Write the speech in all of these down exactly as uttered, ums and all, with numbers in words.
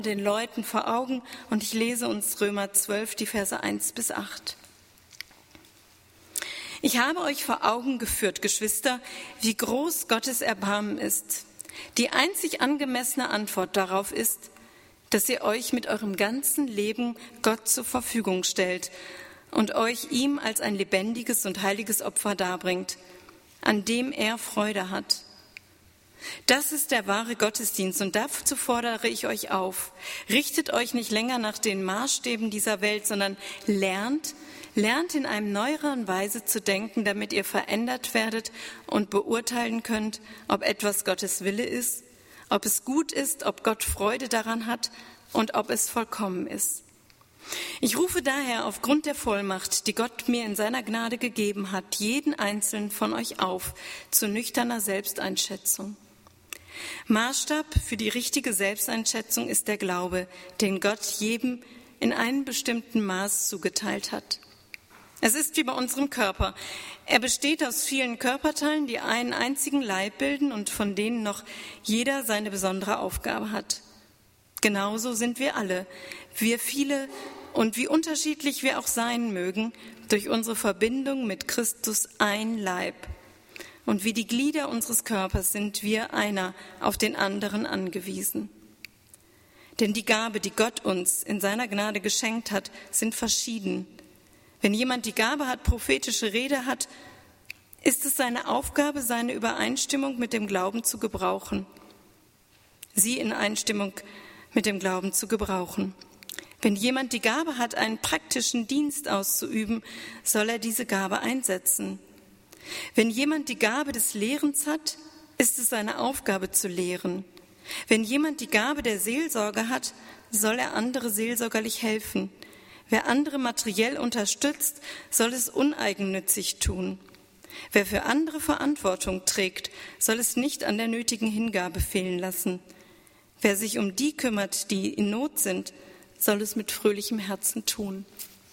den Leuten vor Augen und ich lese uns Römer zwölf, die Verse eins bis acht. Ich habe euch vor Augen geführt, Geschwister, wie groß Gottes Erbarmen ist. Die einzig angemessene Antwort darauf ist, dass ihr euch mit eurem ganzen Leben Gott zur Verfügung stellt und euch ihm als ein lebendiges und heiliges Opfer darbringt, an dem er Freude hat. Das ist der wahre Gottesdienst und dazu fordere ich euch auf. Richtet euch nicht länger nach den Maßstäben dieser Welt, sondern lernt, lernt in einem neueren Weise zu denken, damit ihr verändert werdet und beurteilen könnt, ob etwas Gottes Wille ist, ob es gut ist, ob Gott Freude daran hat und ob es vollkommen ist. Ich rufe daher aufgrund der Vollmacht, die Gott mir in seiner Gnade gegeben hat, jeden einzelnen von euch auf zu nüchterner Selbsteinschätzung. Maßstab für die richtige Selbsteinschätzung ist der Glaube, den Gott jedem in einem bestimmten Maß zugeteilt hat. Es ist wie bei unserem Körper. Er besteht aus vielen Körperteilen, die einen einzigen Leib bilden und von denen noch jeder seine besondere Aufgabe hat. Genauso sind wir alle, wir viele und wie unterschiedlich wir auch sein mögen, durch unsere Verbindung mit Christus ein Leib. Und wie die Glieder unseres Körpers sind wir einer auf den anderen angewiesen. Denn die Gabe, die Gott uns in seiner Gnade geschenkt hat, sind verschieden. Wenn jemand die Gabe hat, prophetische Rede hat, ist es seine Aufgabe, seine Übereinstimmung mit dem Glauben zu gebrauchen. Sie in Einstimmung mit dem Glauben zu gebrauchen. Wenn jemand die Gabe hat, einen praktischen Dienst auszuüben, soll er diese Gabe einsetzen. Wenn jemand die Gabe des Lehrens hat, ist es seine Aufgabe zu lehren. Wenn jemand die Gabe der Seelsorge hat, soll er andere seelsorgerlich helfen. Wer andere materiell unterstützt, soll es uneigennützig tun. Wer für andere Verantwortung trägt, soll es nicht an der nötigen Hingabe fehlen lassen. Wer sich um die kümmert, die in Not sind, soll es mit fröhlichem Herzen tun.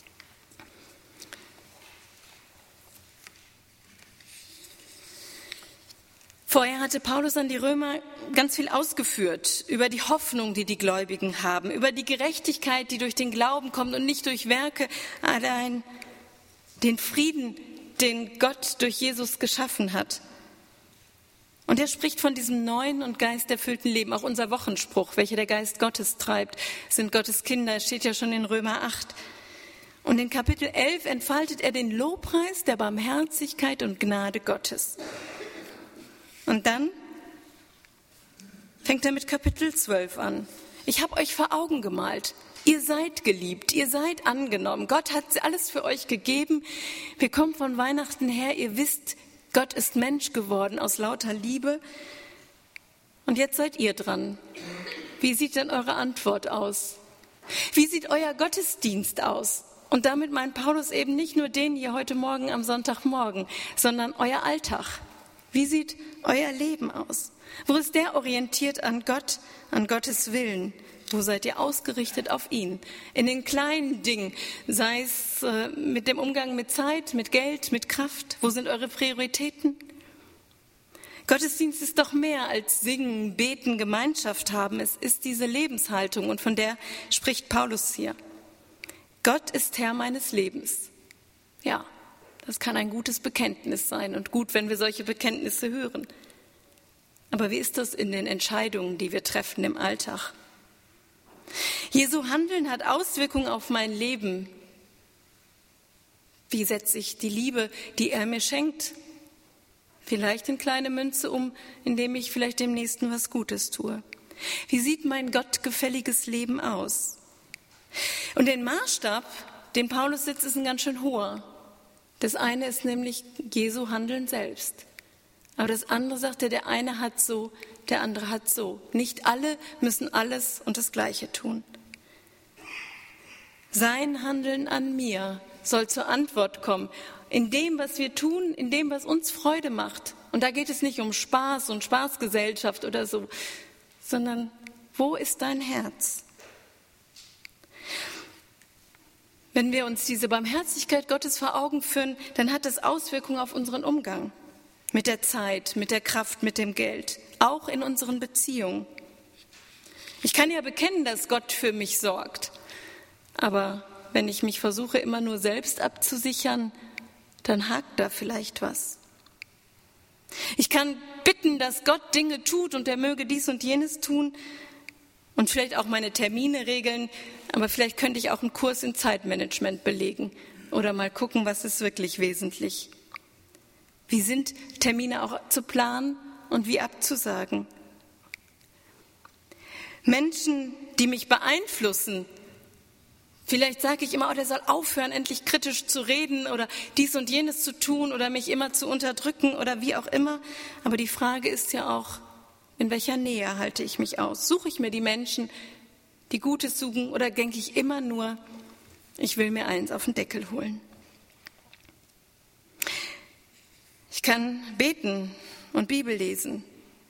Vorher hatte Paulus an die Römer ganz viel ausgeführt über die Hoffnung, die die Gläubigen haben, über die Gerechtigkeit, die durch den Glauben kommt und nicht durch Werke, allein den Frieden, den Gott durch Jesus geschaffen hat. Und er spricht von diesem neuen und geisterfüllten Leben. Auch unser Wochenspruch, welcher der Geist Gottes treibt, sind Gottes Kinder, steht ja schon in Römer acht. Und in Kapitel elf entfaltet er den Lobpreis der Barmherzigkeit und Gnade Gottes. Und dann fängt er mit Kapitel zwölf an. Ich habe euch vor Augen gemalt. Ihr seid geliebt, ihr seid angenommen. Gott hat alles für euch gegeben. Wir kommen von Weihnachten her. Ihr wisst, Gott ist Mensch geworden aus lauter Liebe. Und jetzt seid ihr dran. Wie sieht denn eure Antwort aus? Wie sieht euer Gottesdienst aus? Und damit meint Paulus eben nicht nur den hier heute Morgen am Sonntagmorgen, sondern euer Alltag. Wie sieht euer Leben aus? Wo ist der orientiert an Gott, an Gottes Willen? Wo seid ihr ausgerichtet auf ihn? In den kleinen Dingen, sei es äh, mit dem Umgang mit Zeit, mit Geld, mit Kraft. Wo sind eure Prioritäten? Gottesdienst ist doch mehr als Singen, Beten, Gemeinschaft haben. Es ist diese Lebenshaltung und von der spricht Paulus hier. Gott ist Herr meines Lebens. Ja. Das kann ein gutes Bekenntnis sein und gut, wenn wir solche Bekenntnisse hören. Aber wie ist das in den Entscheidungen, die wir treffen im Alltag? Jesu Handeln hat Auswirkungen auf mein Leben. Wie setze ich die Liebe, die er mir schenkt, vielleicht in kleine Münze um, indem ich vielleicht dem Nächsten was Gutes tue? Wie sieht mein gottgefälliges Leben aus? Und den Maßstab, den Paulus setzt, ist ein ganz schön hoher. Das eine ist nämlich Jesu Handeln selbst. Aber das andere sagt er, der eine hat so, der andere hat so. Nicht alle müssen alles und das Gleiche tun. Sein Handeln an mir soll zur Antwort kommen. In dem, was wir tun, in dem, was uns Freude macht. Und da geht es nicht um Spaß und Spaßgesellschaft oder so, sondern wo ist dein Herz? Wenn wir uns diese Barmherzigkeit Gottes vor Augen führen, dann hat das Auswirkungen auf unseren Umgang mit der Zeit, mit der Kraft, mit dem Geld, auch in unseren Beziehungen. Ich kann ja bekennen, dass Gott für mich sorgt. Aber wenn ich mich versuche, immer nur selbst abzusichern, dann hakt da vielleicht was. Ich kann bitten, dass Gott Dinge tut und er möge dies und jenes tun und vielleicht auch meine Termine regeln, aber vielleicht könnte ich auch einen Kurs in Zeitmanagement belegen oder mal gucken, was ist wirklich wesentlich. Wie sind Termine auch zu planen und wie abzusagen? Menschen, die mich beeinflussen, vielleicht sage ich immer, oh, der soll aufhören, endlich kritisch zu reden oder dies und jenes zu tun oder mich immer zu unterdrücken oder wie auch immer. Aber die Frage ist ja auch, in welcher Nähe halte ich mich aus? Suche ich mir die Menschen, die Gutes suchen, oder denke ich immer nur, ich will mir eins auf den Deckel holen? Ich kann beten und Bibel lesen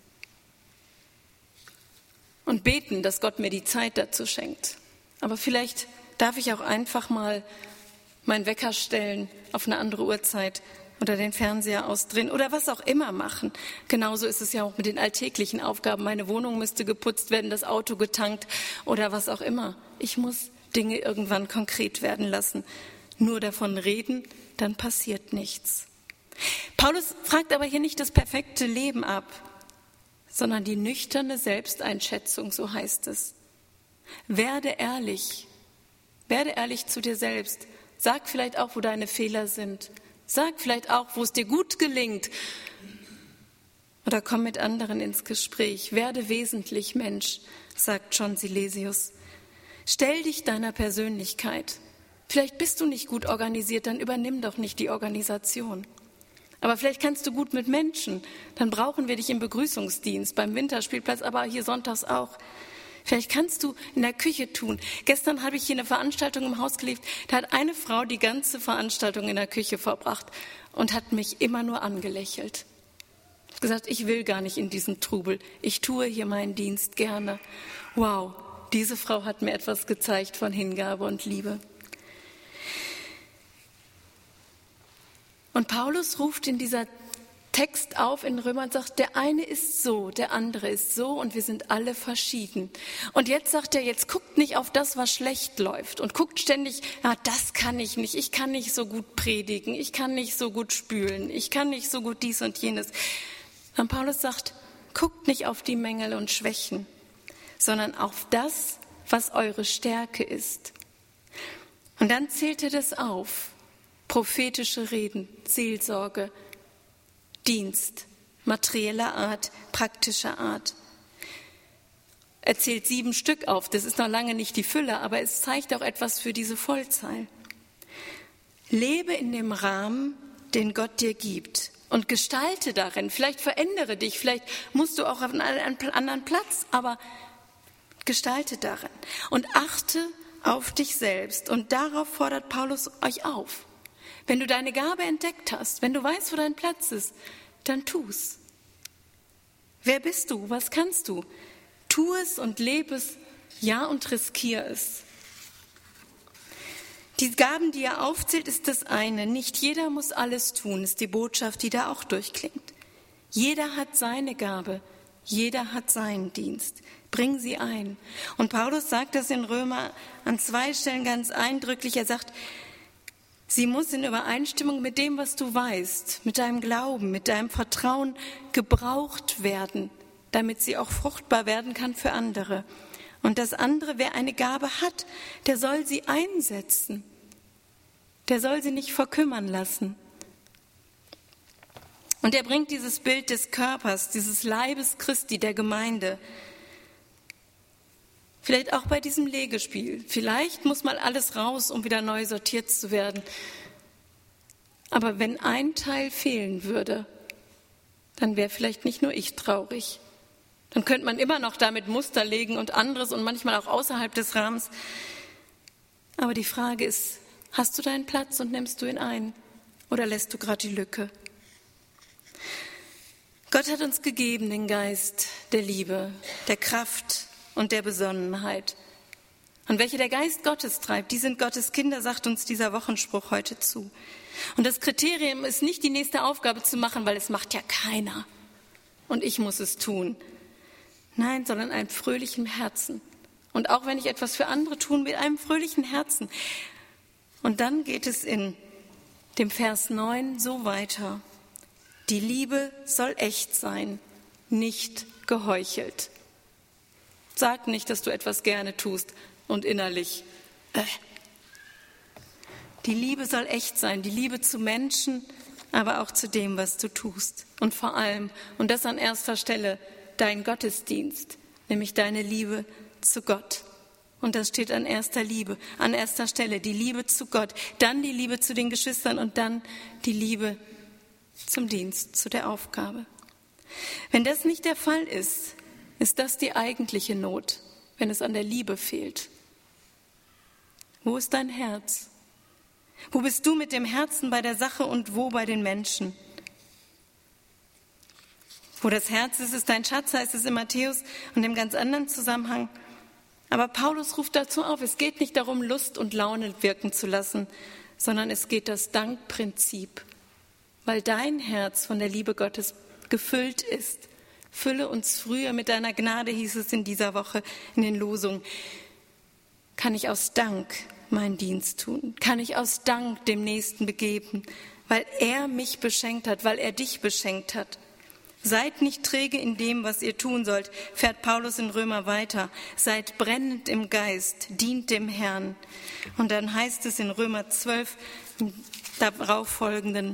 und beten, dass Gott mir die Zeit dazu schenkt. Aber vielleicht darf ich auch einfach mal meinen Wecker stellen auf eine andere Uhrzeit oder den Fernseher ausdrehen oder was auch immer machen. Genauso ist es ja auch mit den alltäglichen Aufgaben. Meine Wohnung müsste geputzt werden, das Auto getankt oder was auch immer. Ich muss Dinge irgendwann konkret werden lassen. Nur davon reden, dann passiert nichts. Paulus fragt aber hier nicht das perfekte Leben ab, sondern die nüchterne Selbsteinschätzung, so heißt es. Werde ehrlich, werde ehrlich zu dir selbst. Sag vielleicht auch, wo deine Fehler sind. Sag vielleicht auch, wo es dir gut gelingt. Oder komm mit anderen ins Gespräch. Werde wesentlich Mensch, sagt John Silesius. Stell dich deiner Persönlichkeit. Vielleicht bist du nicht gut organisiert, dann übernimm doch nicht die Organisation. Aber vielleicht kannst du gut mit Menschen, dann brauchen wir dich im Begrüßungsdienst, beim Winterspielplatz, aber hier sonntags auch. Vielleicht kannst du in der Küche tun. Gestern habe ich hier eine Veranstaltung im Haus gelebt, da hat eine Frau die ganze Veranstaltung in der Küche verbracht und hat mich immer nur angelächelt. Ich habe gesagt, ich will gar nicht in diesen Trubel, ich tue hier meinen Dienst gerne. Wow, diese Frau hat mir etwas gezeigt von Hingabe und Liebe. Und Paulus ruft in dieser Text auf in Römer und sagt, der eine ist so, der andere ist so und wir sind alle verschieden. Und jetzt sagt er, jetzt guckt nicht auf das, was schlecht läuft und guckt ständig, ja, das kann ich nicht, ich kann nicht so gut predigen, ich kann nicht so gut spülen, ich kann nicht so gut dies und jenes. Und Paulus sagt, guckt nicht auf die Mängel und Schwächen, sondern auf das, was eure Stärke ist. Und dann zählt er das auf. Prophetische Reden, Seelsorge, Dienst, materieller Art, praktischer Art. Er zählt sieben Stück auf, das ist noch lange nicht die Fülle, aber es zeigt auch etwas für diese Vollzahl. Lebe in dem Rahmen, den Gott dir gibt und gestalte darin. Vielleicht verändere dich, vielleicht musst du auch auf einen anderen Platz, aber gestalte darin und achte auf dich selbst. Und darauf fordert Paulus euch auf. Wenn du deine Gabe entdeckt hast, wenn du weißt, wo dein Platz ist, dann tu's. Wer bist du? Was kannst du? Tu es und lebe es, ja, und riskier es. Die Gaben, die er aufzählt, ist das eine. Nicht jeder muss alles tun, ist die Botschaft, die da auch durchklingt. Jeder hat seine Gabe, jeder hat seinen Dienst. Bring sie ein. Und Paulus sagt das in Römer an zwei Stellen ganz eindrücklich. Er sagt, sie muss in Übereinstimmung mit dem, was du weißt, mit deinem Glauben, mit deinem Vertrauen gebraucht werden, damit sie auch fruchtbar werden kann für andere. Und das andere, wer eine Gabe hat, der soll sie einsetzen. Der soll sie nicht verkümmern lassen. Und er bringt dieses Bild des Körpers, dieses Leibes Christi, der Gemeinde. Vielleicht auch bei diesem Legespiel. Vielleicht muss mal alles raus, um wieder neu sortiert zu werden. Aber wenn ein Teil fehlen würde, dann wäre vielleicht nicht nur ich traurig. Dann könnte man immer noch damit Muster legen und anderes und manchmal auch außerhalb des Rahmens. Aber die Frage ist, hast du deinen Platz und nimmst du ihn ein? Oder lässt du gerade die Lücke? Gott hat uns gegeben den Geist der Liebe, der Kraft und der Besonnenheit. Und welche der Geist Gottes treibt, die sind Gottes Kinder, sagt uns dieser Wochenspruch heute zu. Und das Kriterium ist nicht, die nächste Aufgabe zu machen, weil es macht ja keiner. Und ich muss es tun. Nein, sondern ein fröhlichem Herzen, Und auch wenn ich etwas für andere tue, mit einem fröhlichen Herzen. Und dann geht es in dem Vers neun so weiter. Die Liebe soll echt sein, nicht geheuchelt. Sag nicht, dass du etwas gerne tust und innerlich. Äh. Die Liebe soll echt sein, die Liebe zu Menschen, aber auch zu dem, was du tust. Und vor allem, und das an erster Stelle, dein Gottesdienst, nämlich deine Liebe zu Gott. Und das steht an erster Liebe, an erster Stelle, die Liebe zu Gott, dann die Liebe zu den Geschwistern und dann die Liebe zum Dienst, zu der Aufgabe. Wenn das nicht der Fall ist, ist das die eigentliche Not, wenn es an der Liebe fehlt. Wo ist dein Herz? Wo bist du mit dem Herzen bei der Sache und wo bei den Menschen? Wo das Herz ist, ist dein Schatz, heißt es in Matthäus und im ganz anderen Zusammenhang. Aber Paulus ruft dazu auf, es geht nicht darum, Lust und Laune wirken zu lassen, sondern es geht das Dankprinzip. Weil dein Herz von der Liebe Gottes gefüllt ist. Fülle uns früher mit deiner Gnade, hieß es in dieser Woche in den Losungen. Kann ich aus Dank meinen Dienst tun? Kann ich aus Dank dem Nächsten begeben, weil er mich beschenkt hat, weil er dich beschenkt hat? Seid nicht träge in dem, was ihr tun sollt, fährt Paulus in Römer weiter. Seid brennend im Geist, dient dem Herrn. Und dann heißt es in Römer zwölf, im darauf folgenden,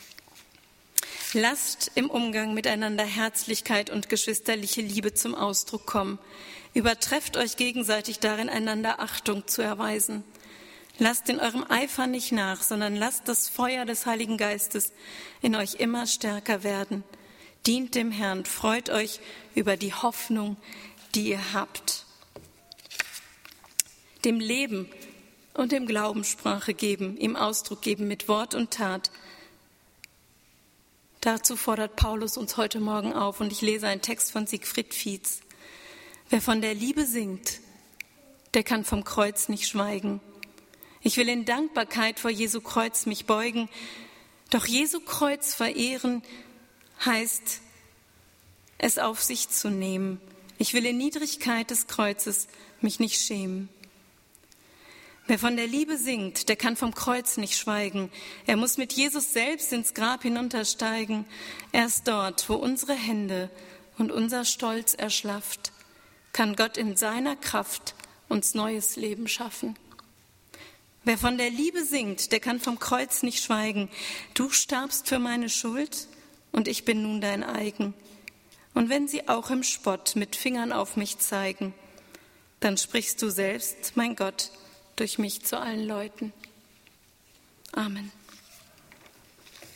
lasst im Umgang miteinander Herzlichkeit und geschwisterliche Liebe zum Ausdruck kommen. Übertrefft euch gegenseitig darin, einander Achtung zu erweisen. Lasst in eurem Eifer nicht nach, sondern lasst das Feuer des Heiligen Geistes in euch immer stärker werden. Dient dem Herrn, freut euch über die Hoffnung, die ihr habt. Dem Leben und dem Glauben Sprache geben, ihm Ausdruck geben mit Wort und Tat. Dazu fordert Paulus uns heute Morgen auf und ich lese einen Text von Siegfried Fietz. Wer von der Liebe singt, der kann vom Kreuz nicht schweigen. Ich will in Dankbarkeit vor Jesu Kreuz mich beugen, doch Jesu Kreuz verehren heißt, es auf sich zu nehmen. Ich will in Niedrigkeit des Kreuzes mich nicht schämen. Wer von der Liebe singt, der kann vom Kreuz nicht schweigen. Er muss mit Jesus selbst ins Grab hinuntersteigen. Erst dort, wo unsere Hände und unser Stolz erschlafft, kann Gott in seiner Kraft uns neues Leben schaffen. Wer von der Liebe singt, der kann vom Kreuz nicht schweigen. Du starbst für meine Schuld und ich bin nun dein eigen. Und wenn sie auch im Spott mit Fingern auf mich zeigen, dann sprichst du selbst, mein Gott, durch mich zu allen Leuten. Amen.